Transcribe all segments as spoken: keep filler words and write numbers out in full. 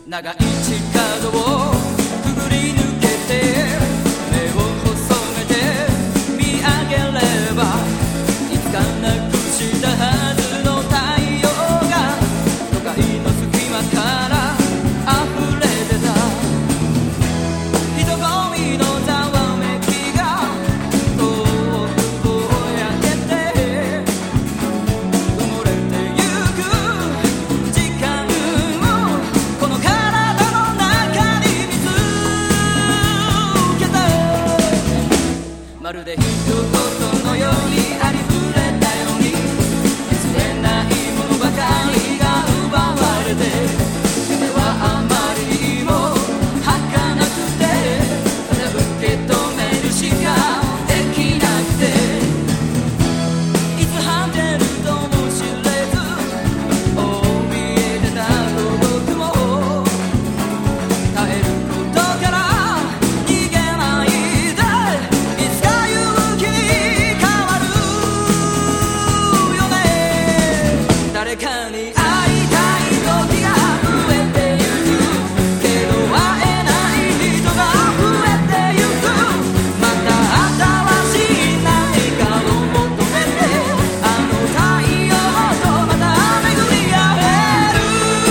長い地角をくぐり抜けて目を細めて見上げればいつかなくしたはずの太陽が都会の隙間から溢れてた。人混みのざわめきが遠くぼやけて埋もれてゆく時間をこの体の中に見つけた。まるで一言のようにありふれたように譲れないものばかりが奪われて、夢はあまりにも儚くてただ受け止めるしかできなくて、いつ果てるとも知れず怯えてた孤独も耐えることから逃げないで、いつか勇気に変わるよね。誰かに会いたい時が増えてゆくけど会えない人が増えてゆく。また新しい何かを求めてあの太陽とまた巡り合える。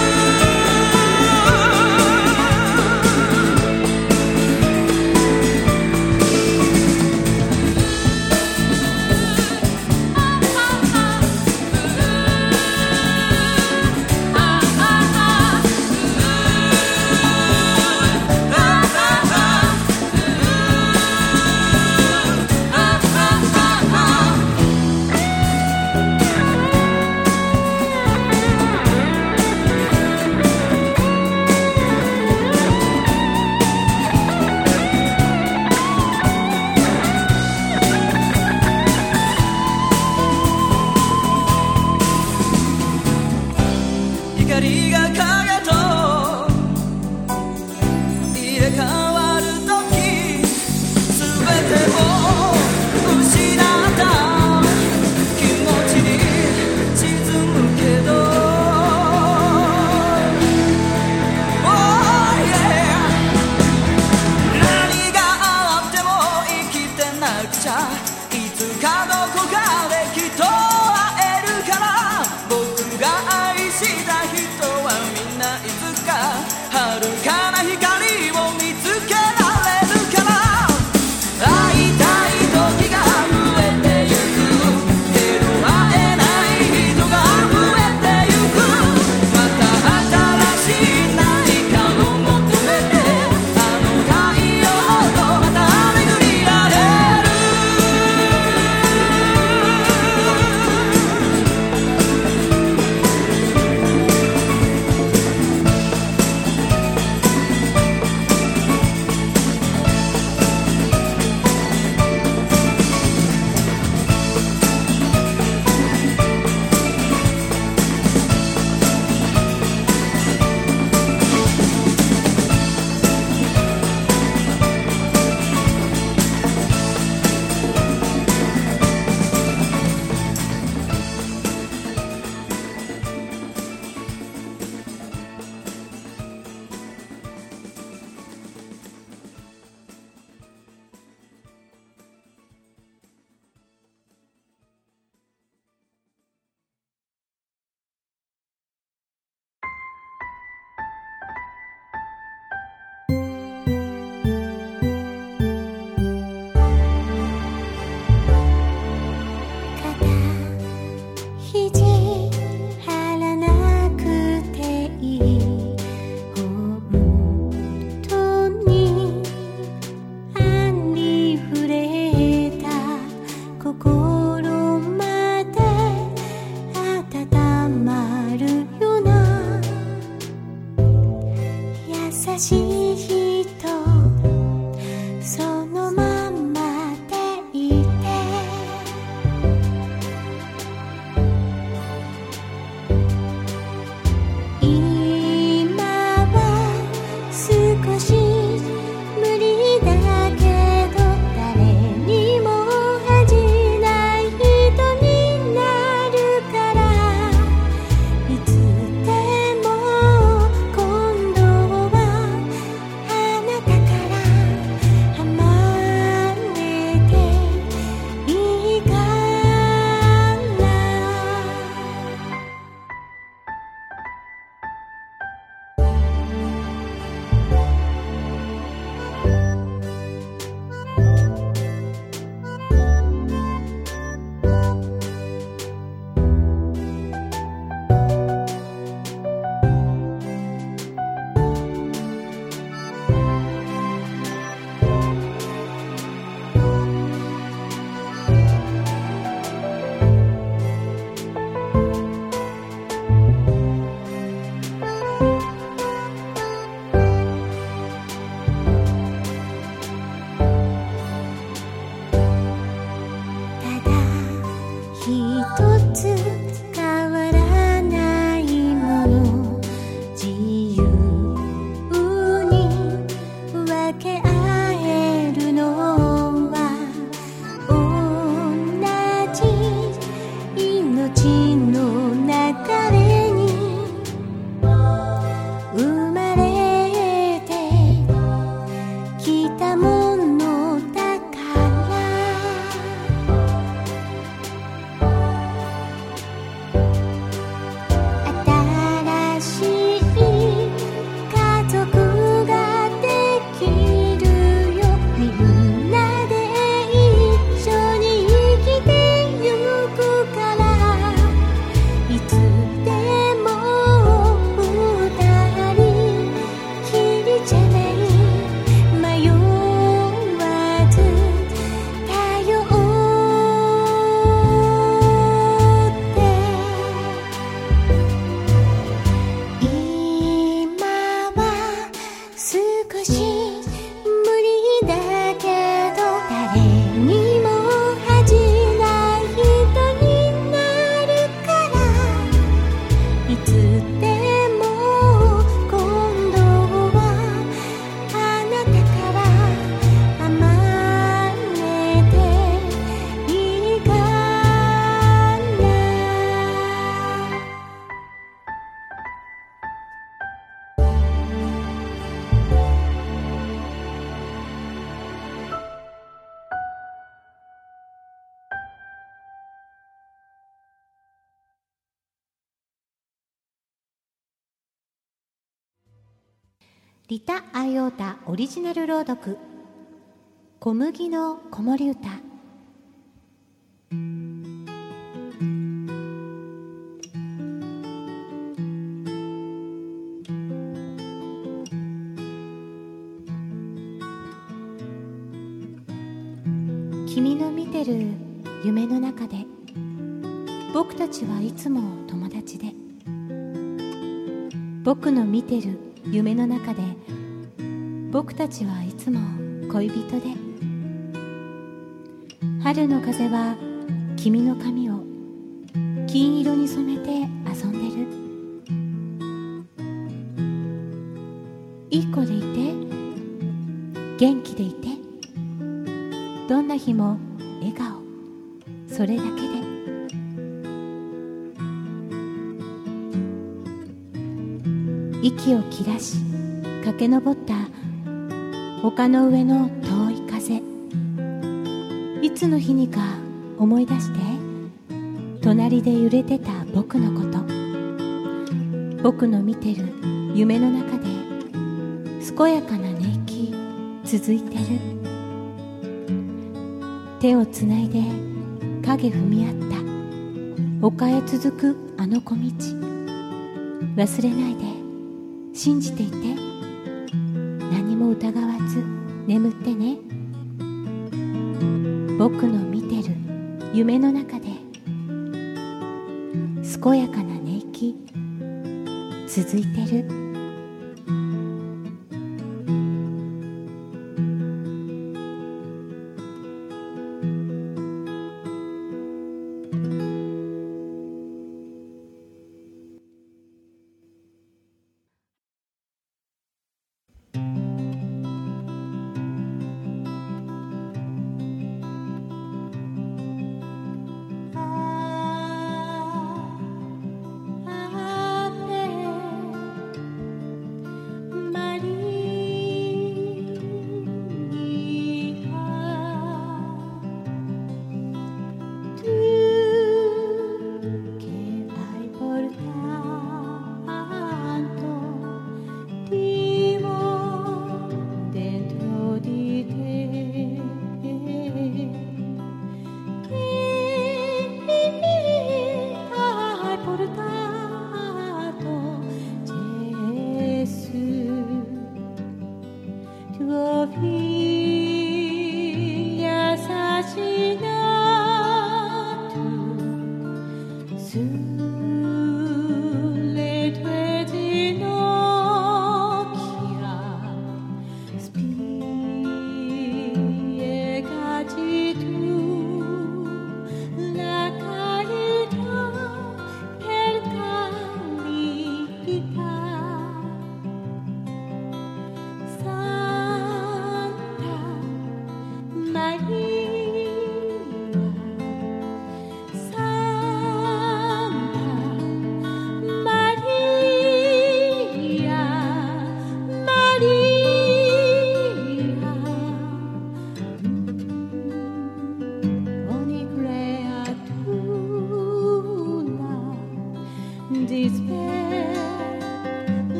光が影と入れ替わるときすべてを失った気持ちに沈むけど、oh yeah、 何があっても生きてなくちゃ、いつかどこかできっと会えるから。僕が愛した人はみんないつか遥かな光を見つけられるから。会いたい時が増えてゆくけど会えない人が増えてゆく。また新しい何かを求めてあの太陽とまた巡り合える。 「 リタ・アイオータオリジナル朗読、小麦の子守歌。君の見てる夢の中で、僕たちはいつも友達で、僕の見てる夢の中で、僕たちはいつも恋人で、春の風は君の髪を金色に染めて遊んでる。いい子でいて、元気でいて、どんな日も笑顔、それだけで。息を切らし駆け上った丘の上の遠い風、いつの日にか思い出して、隣で揺れてた僕のこと、僕の見てる夢の中で健やかな寝息続いてる。手をつないで影踏み合った丘へ続くあの小道、忘れないで信じていて、何も疑わず眠ってね。僕の見てる夢の中で健やかな寝息続いてる。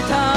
た